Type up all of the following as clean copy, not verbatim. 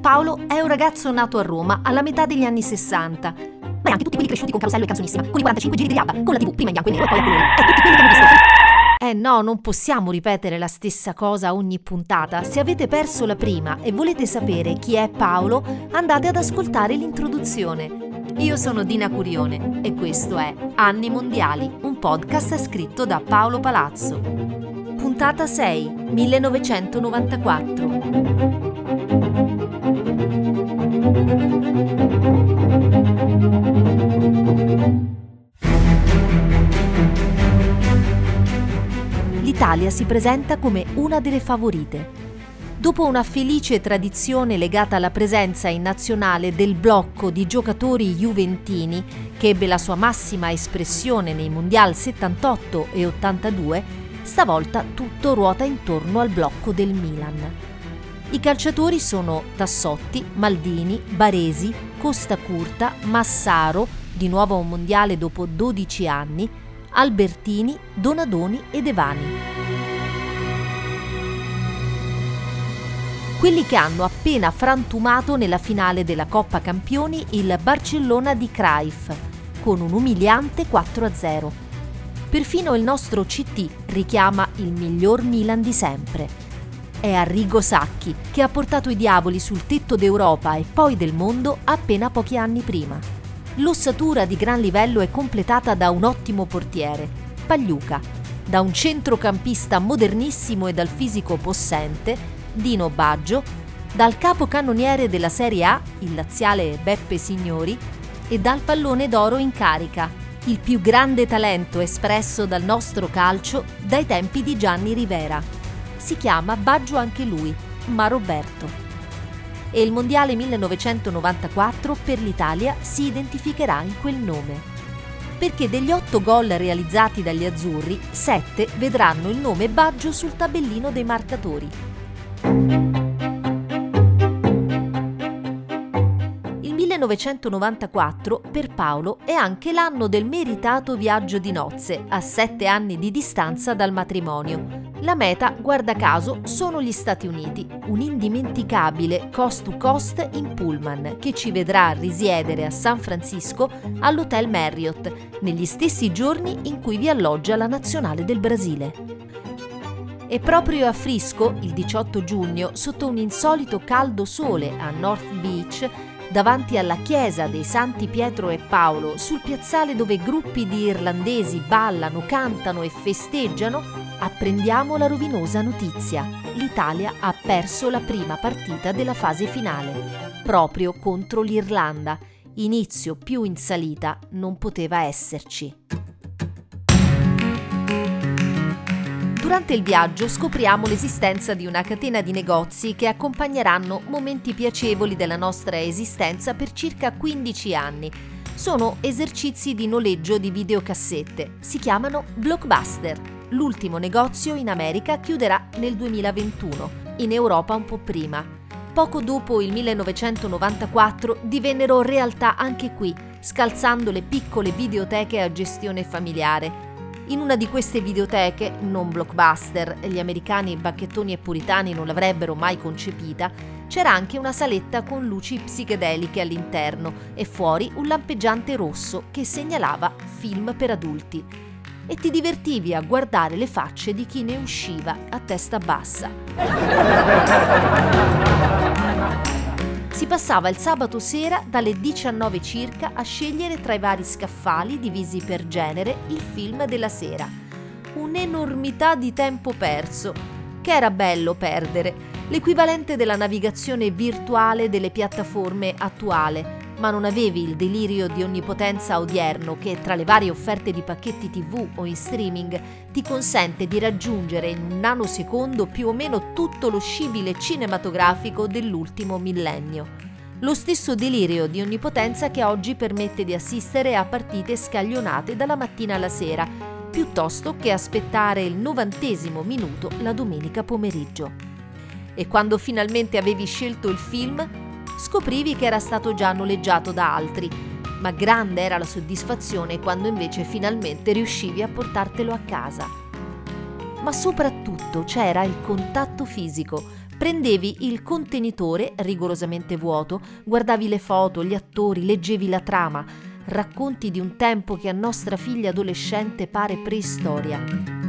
Paolo è un ragazzo nato a Roma alla metà degli anni 60. Ma anche tutti quelli cresciuti con Carosello e Canzonissima, con i 45 giri di ABBA, con la TV prima in bianco e nero e poi a colori, e tutti quelli che hanno visto. No, non possiamo ripetere la stessa cosa ogni puntata. Se avete perso la prima e volete sapere chi è Paolo, andate ad ascoltare l'introduzione. Io sono Dina Curione e questo è Anni Mondiali, un podcast scritto da Paolo Palazzo. Puntata 6, 1994. L'Italia si presenta come una delle favorite. Dopo una felice tradizione legata alla presenza in nazionale del blocco di giocatori juventini, che ebbe la sua massima espressione nei Mondial 78 e 82, stavolta tutto ruota intorno al blocco del Milan. I calciatori sono Tassotti, Maldini, Baresi, Costa Curta, Massaro, di nuovo a un mondiale dopo 12 anni, Albertini, Donadoni e Devani. Quelli che hanno appena frantumato nella finale della Coppa Campioni il Barcellona di Cruyff, con un umiliante 4-0. Perfino il nostro CT richiama il miglior Milan di sempre. È Arrigo Sacchi che ha portato i diavoli sul tetto d'Europa e poi del mondo appena pochi anni prima. L'ossatura di gran livello è completata da un ottimo portiere, Pagliuca, da un centrocampista modernissimo e dal fisico possente, Dino Baggio, dal capocannoniere della Serie A, il laziale Beppe Signori, e dal pallone d'oro in carica, il più grande talento espresso dal nostro calcio dai tempi di Gianni Rivera. Si chiama Baggio anche lui, ma Roberto. E il Mondiale 1994 per l'Italia si identificherà in quel nome. Perché degli 8 gol realizzati dagli azzurri, 7 vedranno il nome Baggio sul tabellino dei marcatori. Il 1994 per Paolo è anche l'anno del meritato viaggio di nozze, a 7 anni di distanza dal matrimonio. La meta, guarda caso, sono gli Stati Uniti, un indimenticabile coast to coast in pullman che ci vedrà risiedere a San Francisco all'Hotel Marriott, negli stessi giorni in cui vi alloggia la nazionale del Brasile. E proprio a Frisco, il 18 giugno, sotto un insolito caldo sole a North Beach, davanti alla chiesa dei Santi Pietro e Paolo, sul piazzale dove gruppi di irlandesi ballano, cantano e festeggiano, apprendiamo la rovinosa notizia. L'Italia ha perso la prima partita della fase finale, proprio contro l'Irlanda. Inizio più in salita non poteva esserci. Durante il viaggio scopriamo l'esistenza di una catena di negozi che accompagneranno momenti piacevoli della nostra esistenza per circa 15 anni. Sono esercizi di noleggio di videocassette. Si chiamano Blockbuster. L'ultimo negozio in America chiuderà nel 2021, in Europa un po' prima. Poco dopo il 1994 divennero realtà anche qui, scalzando le piccole videoteche a gestione familiare. In una di queste videoteche, non Blockbuster, gli americani bacchettoni e puritani non l'avrebbero mai concepita, c'era anche una saletta con luci psichedeliche all'interno e fuori un lampeggiante rosso che segnalava film per adulti. E ti divertivi a guardare le facce di chi ne usciva a testa bassa. Si passava il sabato sera dalle 19 circa a scegliere tra i vari scaffali divisi per genere il film della sera. Un'enormità di tempo perso, che era bello perdere, l'equivalente della navigazione virtuale delle piattaforme attuale, ma non avevi il delirio di onnipotenza odierno che tra le varie offerte di pacchetti TV o in streaming ti consente di raggiungere in un nanosecondo più o meno tutto lo scibile cinematografico dell'ultimo millennio. Lo stesso delirio di onnipotenza che oggi permette di assistere a partite scaglionate dalla mattina alla sera, piuttosto che aspettare il 90° minuto la domenica pomeriggio. E quando finalmente avevi scelto il film, scoprivi che era stato già noleggiato da altri, ma grande era la soddisfazione quando invece finalmente riuscivi a portartelo a casa. Ma soprattutto c'era il contatto fisico, Prendevi il contenitore rigorosamente vuoto, guardavi le foto, gli attori, leggevi la trama, racconti di un tempo che a nostra figlia adolescente pare preistoria.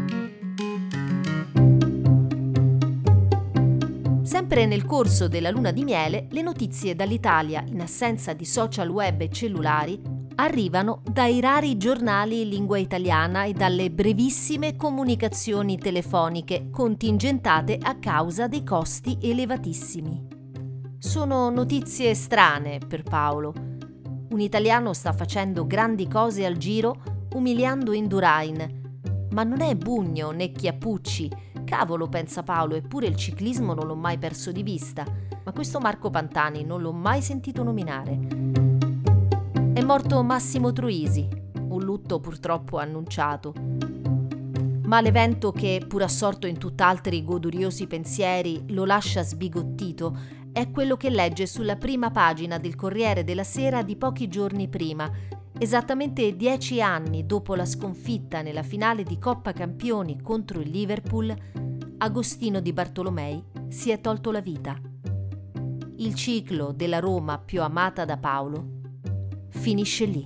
Sempre nel corso della luna di miele, le notizie dall'Italia, in assenza di social web e cellulari, arrivano dai rari giornali in lingua italiana e dalle brevissime comunicazioni telefoniche contingentate a causa dei costi elevatissimi. Sono notizie strane per Paolo. Un italiano sta facendo grandi cose al giro umiliando Indurain. Ma non è Bugno né Chiappucci. Cavolo, pensa Paolo, eppure il ciclismo non l'ho mai perso di vista. Ma questo Marco Pantani non l'ho mai sentito nominare. È morto Massimo Troisi, un lutto purtroppo annunciato. Ma l'evento che, pur assorto in tutt'altri goduriosi pensieri, lo lascia sbigottito, è quello che legge sulla prima pagina del Corriere della Sera di pochi giorni prima, esattamente 10 anni dopo la sconfitta nella finale di Coppa Campioni contro il Liverpool. Agostino Di Bartolomei si è tolto la vita. Il ciclo della Roma più amata da Paolo finisce lì.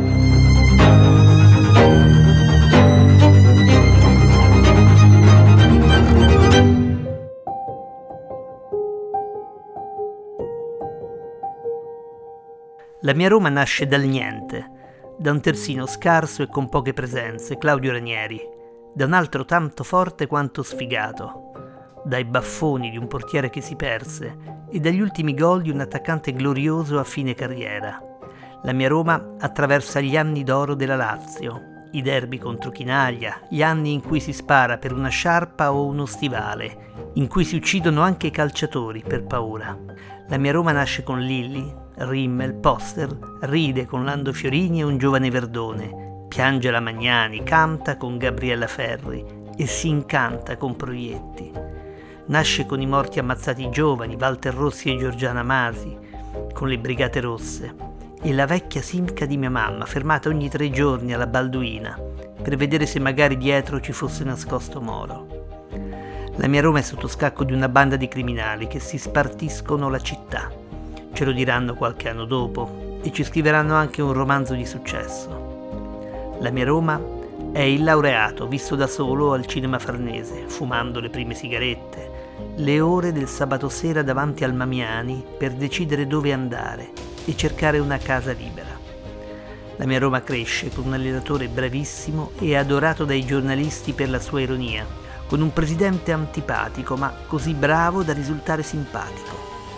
La mia Roma nasce dal niente, da un terzino scarso e con poche presenze, Claudio Ranieri, da un altro tanto forte quanto sfigato, dai baffoni di un portiere che si perse e dagli ultimi gol di un attaccante glorioso a fine carriera. La mia Roma attraversa gli anni d'oro della Lazio, i derby contro Chinaglia, gli anni in cui si spara per una sciarpa o uno stivale, in cui si uccidono anche i calciatori per paura. La mia Roma nasce con Lilli, Rimmel, Poster, ride con Lando Fiorini e un giovane Verdone, piange la Magnani, canta con Gabriella Ferri e si incanta con Proietti. Nasce con i morti ammazzati giovani, Walter Rossi e Giorgiana Masi, con le Brigate Rosse, e la vecchia Simca di mia mamma, fermata ogni 3 giorni alla Balduina, per vedere se magari dietro ci fosse nascosto Moro. La mia Roma è sotto scacco di una banda di criminali che si spartiscono la città. Ce lo diranno qualche anno dopo e ci scriveranno anche un romanzo di successo. La mia Roma è il laureato visto da solo al cinema Farnese, fumando le prime sigarette, le ore del sabato sera davanti al Mamiani per decidere dove andare e cercare una casa libera. La mia Roma cresce con un allenatore bravissimo e adorato dai giornalisti per la sua ironia, con un presidente antipatico ma così bravo da risultare simpatico,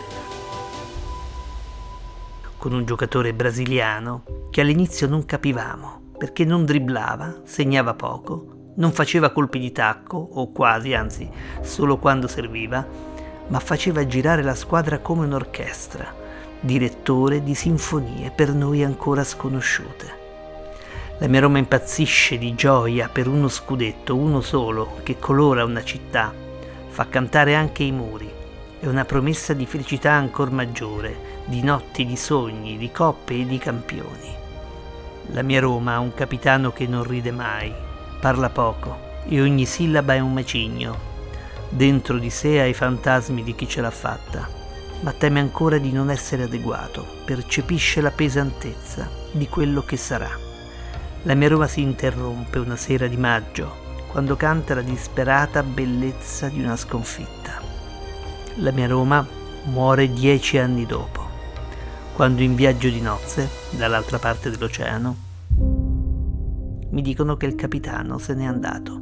con un giocatore brasiliano che all'inizio non capivamo perché non dribblava, segnava poco, non faceva colpi di tacco o quasi, anzi solo quando serviva, ma faceva girare la squadra come un'orchestra, direttore di sinfonie per noi ancora sconosciute. La mia Roma impazzisce di gioia per uno scudetto, uno solo, che colora una città, fa cantare anche i muri. È una promessa di felicità ancor maggiore, di notti, di sogni, di coppe e di campioni. La mia Roma ha un capitano che non ride mai, parla poco e ogni sillaba è un macigno. Dentro di sé ha i fantasmi di chi ce l'ha fatta, ma teme ancora di non essere adeguato, percepisce la pesantezza di quello che sarà. La mia Roma si interrompe una sera di maggio, quando canta la disperata bellezza di una sconfitta. La mia Roma muore 10 anni dopo, quando in viaggio di nozze, dall'altra parte dell'oceano, mi dicono che il capitano se n'è andato.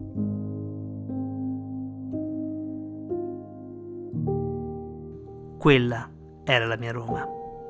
Quella era la mia Roma.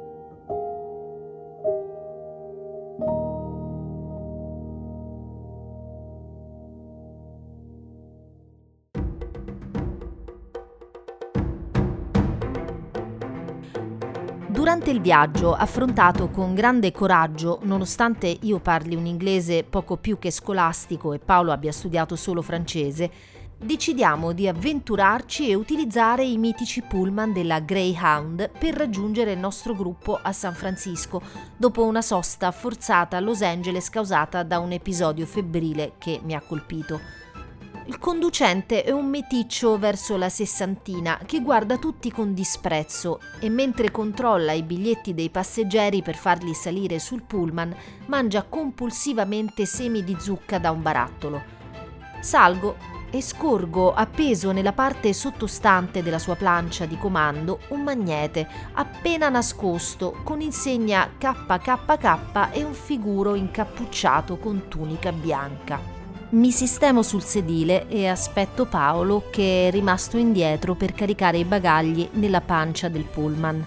Durante il viaggio, affrontato con grande coraggio, nonostante io parli un inglese poco più che scolastico e Paolo abbia studiato solo francese, decidiamo di avventurarci e utilizzare i mitici pullman della Greyhound per raggiungere il nostro gruppo a San Francisco, dopo una sosta forzata a Los Angeles causata da un episodio febbrile che mi ha colpito. Il conducente è un meticcio verso la sessantina che guarda tutti con disprezzo e mentre controlla i biglietti dei passeggeri per farli salire sul pullman, mangia compulsivamente semi di zucca da un barattolo. Salgo e scorgo appeso nella parte sottostante della sua plancia di comando un magnete appena nascosto con insegna KKK e un figuro incappucciato con tunica bianca. Mi sistemo sul sedile e aspetto Paolo che è rimasto indietro per caricare i bagagli nella pancia del pullman.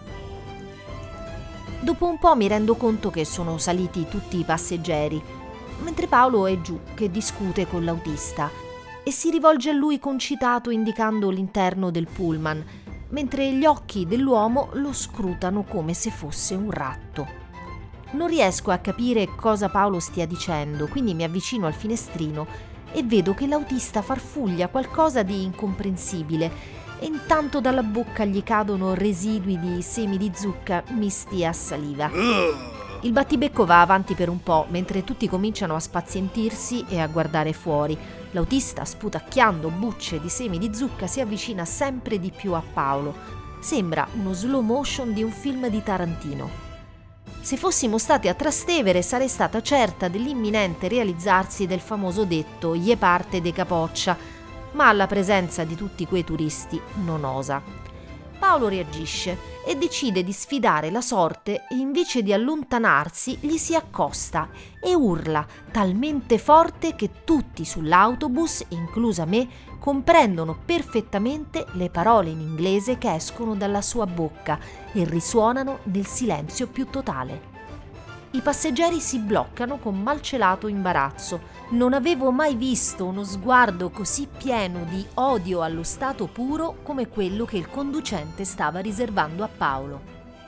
Dopo un po' mi rendo conto che sono saliti tutti i passeggeri, mentre Paolo è giù che discute con l'autista e si rivolge a lui concitato indicando l'interno del pullman, mentre gli occhi dell'uomo lo scrutano come se fosse un ratto. Non riesco a capire cosa Paolo stia dicendo, quindi mi avvicino al finestrino e vedo che l'autista farfuglia qualcosa di incomprensibile e intanto dalla bocca gli cadono residui di semi di zucca misti a saliva. Il battibecco va avanti per un po', mentre tutti cominciano a spazientirsi e a guardare fuori. L'autista, sputacchiando bucce di semi di zucca, si avvicina sempre di più a Paolo. Sembra uno slow motion di un film di Tarantino. Se fossimo stati a Trastevere sarei stata certa dell'imminente realizzarsi del famoso detto «Je parte de capoccia», ma alla presenza di tutti quei turisti non osa. Paolo reagisce e decide di sfidare la sorte e invece di allontanarsi gli si accosta e urla talmente forte che tutti sull'autobus, inclusa me, comprendono perfettamente le parole in inglese che escono dalla sua bocca e risuonano nel silenzio più totale. I passeggeri si bloccano con malcelato imbarazzo. Non avevo mai visto uno sguardo così pieno di odio allo stato puro come quello che il conducente stava riservando a Paolo.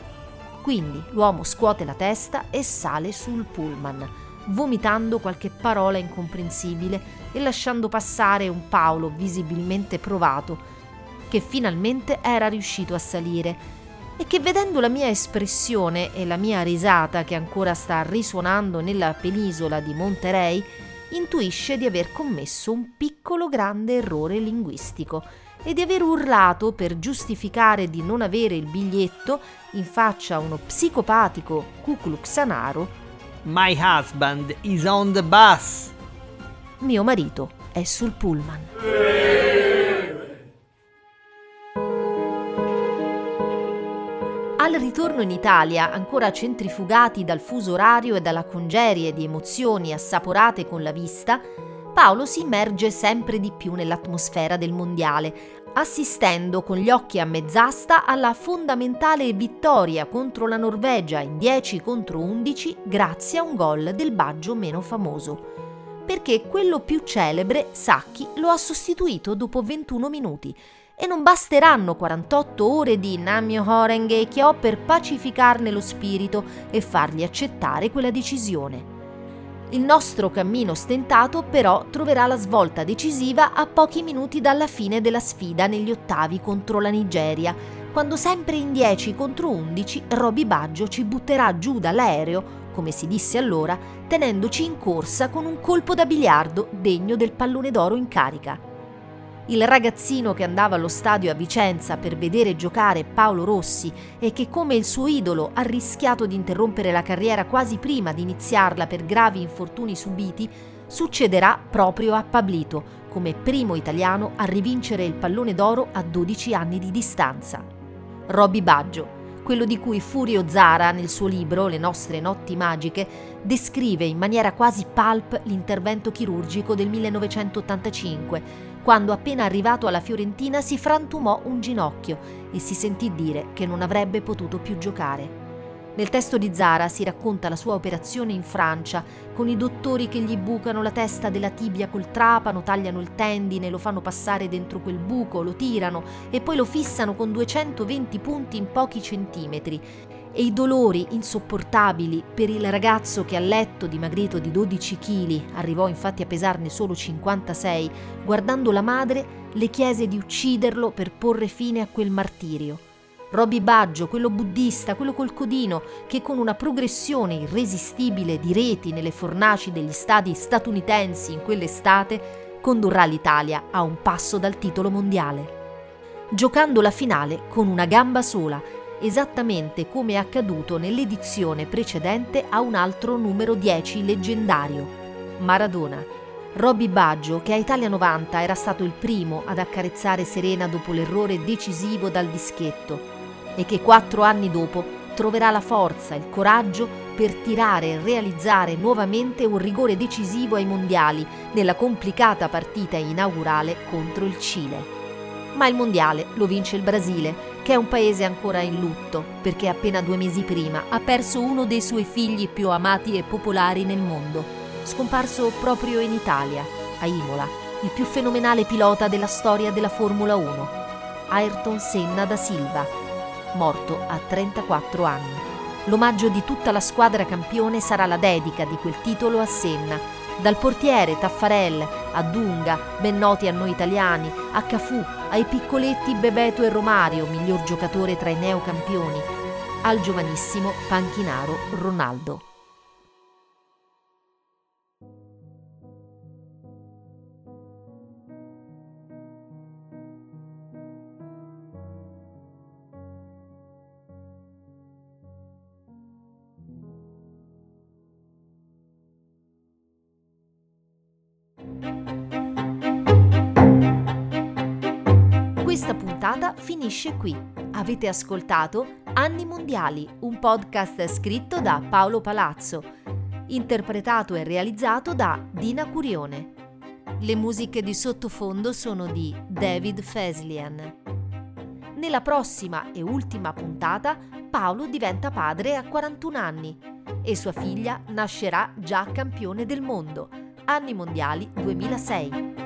Quindi l'uomo scuote la testa e sale sul pullman, vomitando qualche parola incomprensibile e lasciando passare un Paolo visibilmente provato, che finalmente era riuscito a salire e che, vedendo la mia espressione e la mia risata che ancora sta risuonando nella penisola di Monterey, intuisce di aver commesso un piccolo grande errore linguistico e di aver urlato per giustificare di non avere il biglietto in faccia a uno psicopatico cucluxanaro: My husband is on the bus. Mio marito è sul pullman. Al ritorno in Italia, ancora centrifugati dal fuso orario e dalla congerie di emozioni assaporate con la vista, Paolo si immerge sempre di più nell'atmosfera del mondiale, assistendo con gli occhi a mezz'asta alla fondamentale vittoria contro la Norvegia in 10-11 grazie a un gol del Baggio meno famoso. Perché quello più celebre, Sacchi, lo ha sostituito dopo 21 minuti. E non basteranno 48 ore di Namio Horengekyo per pacificarne lo spirito e fargli accettare quella decisione. Il nostro cammino stentato però troverà la svolta decisiva a pochi minuti dalla fine della sfida negli ottavi contro la Nigeria, quando sempre in 10-11 Roby Baggio ci butterà giù dall'aereo, come si disse allora, tenendoci in corsa con un colpo da biliardo degno del pallone d'oro in carica. Il ragazzino che andava allo stadio a Vicenza per vedere giocare Paolo Rossi e che, come il suo idolo, ha rischiato di interrompere la carriera quasi prima di iniziarla per gravi infortuni subiti, succederà proprio a Pablito, come primo italiano a rivincere il pallone d'oro a 12 anni di distanza. Roby Baggio, quello di cui Furio Zara, nel suo libro Le nostre notti magiche, descrive in maniera quasi pulp l'intervento chirurgico del 1985, quando appena arrivato alla Fiorentina si frantumò un ginocchio e si sentì dire che non avrebbe potuto più giocare. Nel testo di Zara si racconta la sua operazione in Francia, con i dottori che gli bucano la testa della tibia col trapano, tagliano il tendine, lo fanno passare dentro quel buco, lo tirano e poi lo fissano con 220 punti in pochi centimetri. E i dolori insopportabili per il ragazzo che a letto, dimagrito di 12 kg, arrivò infatti a pesarne solo 56, guardando la madre, le chiese di ucciderlo per porre fine a quel martirio. Roby Baggio, quello buddista, quello col codino, che con una progressione irresistibile di reti nelle fornaci degli stadi statunitensi in quell'estate condurrà l'Italia a un passo dal titolo mondiale, giocando la finale con una gamba sola, esattamente come è accaduto nell'edizione precedente a un altro numero 10 leggendario, Maradona. Robby Baggio, che a Italia 90 era stato il primo ad accarezzare Serena dopo l'errore decisivo dal dischetto e che 4 anni dopo troverà la forza e il coraggio per tirare e realizzare nuovamente un rigore decisivo ai mondiali nella complicata partita inaugurale contro il Cile. Ma il mondiale lo vince il Brasile, che è un paese ancora in lutto perché appena 2 mesi prima ha perso uno dei suoi figli più amati e popolari nel mondo, scomparso proprio in Italia, a Imola, il più fenomenale pilota della storia della Formula 1, Ayrton Senna da Silva, morto a 34 anni. L'omaggio di tutta la squadra campione sarà la dedica di quel titolo a Senna, dal portiere Taffarel a Dunga, ben noti a noi italiani, a Cafù, ai piccoletti Bebeto e Romario, miglior giocatore tra i neocampioni, al giovanissimo panchinaro Ronaldo. Questa puntata finisce qui. Avete ascoltato Anni Mondiali, un podcast scritto da Paolo Palazzo, interpretato e realizzato da Dina Curione. Le musiche di sottofondo sono di David Feslian. Nella prossima e ultima puntata Paolo diventa padre a 41 anni e sua figlia nascerà già campione del mondo. Anni Mondiali 2006.